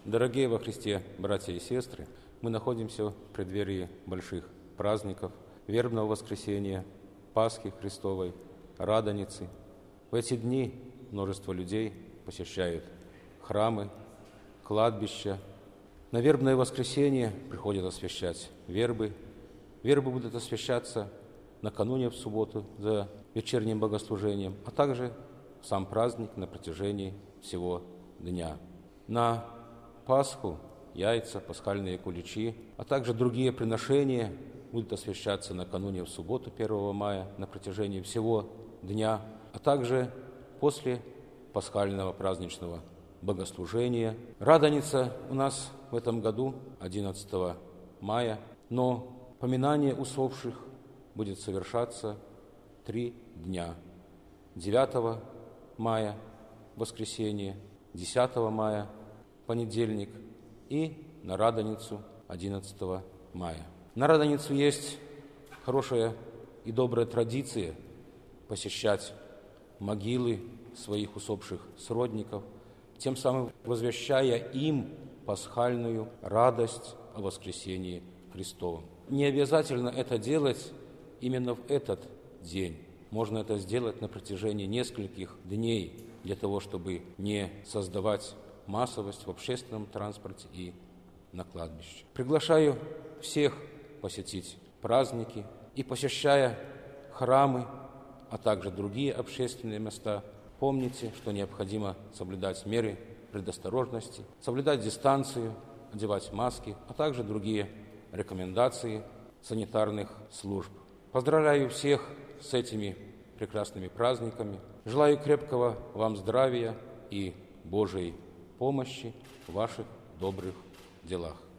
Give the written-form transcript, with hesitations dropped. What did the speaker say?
Дорогие во Христе братья и сестры, мы находимся в преддверии больших праздников, Вербного воскресения, Пасхи Христовой, Радоницы. В эти дни множество людей посещают храмы, кладбища. На Вербное воскресение приходят освящать вербы. Вербы будут освящаться накануне в субботу за вечерним богослужением, а также сам праздник на протяжении всего дня. На Пасху яйца, пасхальные куличи, а также другие приношения будут освящаться накануне в субботу 1 мая на протяжении всего дня, а также после пасхального праздничного богослужения. Радоница у нас в этом году 11 мая, но поминание усопших будет совершаться 3 дня. 9 мая – воскресенье, 10 мая – понедельник и на Радоницу 11 мая. На Радоницу есть хорошая и добрая традиция посещать могилы своих усопших сродников, тем самым возвещая им пасхальную радость о воскресении Христовом. Не обязательно это делать именно в этот день. Можно это сделать на протяжении нескольких дней для того, чтобы не создавать массовость в общественном транспорте и на кладбище. Приглашаю всех посетить праздники и, посещая храмы, а также другие общественные места, помните, что необходимо соблюдать меры предосторожности, соблюдать дистанцию, одевать маски, а также другие рекомендации санитарных служб. Поздравляю всех с этими прекрасными праздниками. Желаю крепкого вам здравия и Божией помощи в ваших добрых делах.